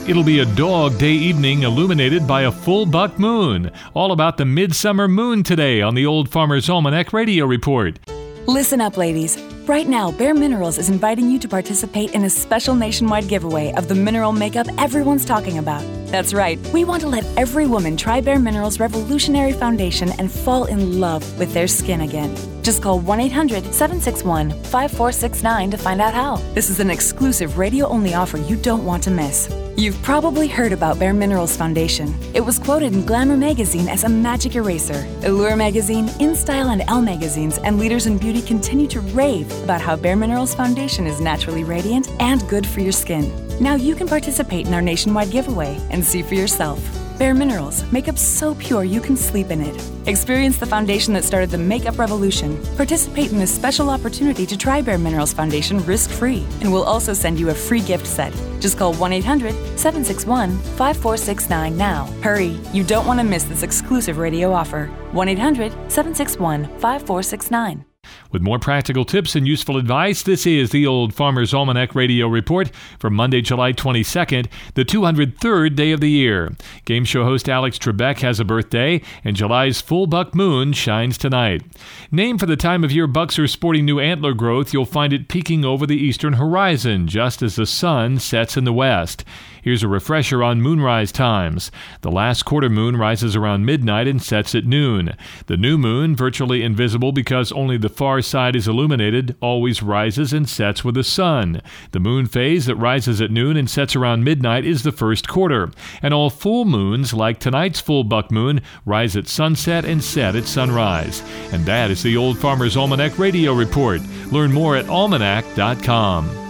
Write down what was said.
It'll be a dog day evening illuminated by a full buck moon. All about the midsummer moon today on the Old Farmer's Almanac Radio Report. Listen up, ladies. Right now, Bare Minerals is inviting you to participate in a special nationwide giveaway of the mineral makeup everyone's talking about. That's right. We want to let every woman try Bare Minerals' revolutionary foundation and fall in love with their skin again. Just call 1-800-761-5469 to find out how. This is an exclusive radio-only offer you don't want to miss. You've probably heard about Bare Minerals Foundation. It was quoted in Glamour magazine as a magic eraser. Allure magazine, InStyle, and Elle magazines and leaders in beauty continue to rave about how Bare Minerals Foundation is naturally radiant and good for your skin. Now you can participate in our nationwide giveaway and see for yourself. Bare Minerals, makeup so pure you can sleep in it. Experience the foundation that started the makeup revolution. Participate in this special opportunity to try Bare Minerals Foundation risk-free, and we'll also send you a free gift set. Just call 1-800-761-5469 now. Hurry, you don't want to miss this exclusive radio offer. 1-800-761-5469. With more practical tips and useful advice, this is the Old Farmer's Almanac Radio Report for Monday, July 22nd, the 203rd day of the year. Game show host Alex Trebek has a birthday, and July's full buck moon shines tonight. Named for the time of year bucks are sporting new antler growth, you'll find it peeking over the eastern horizon just as the sun sets in the west. Here's a refresher on moonrise times. The last quarter moon rises around midnight and sets at noon. The new moon, virtually invisible because only the far side is illuminated, always rises and sets with the sun. The moon phase that rises at noon and sets around midnight is the first quarter. And all full moons, like tonight's full buck moon, rise at sunset and set at sunrise. And that is the Old Farmer's Almanac Radio Report. Learn more at almanac.com.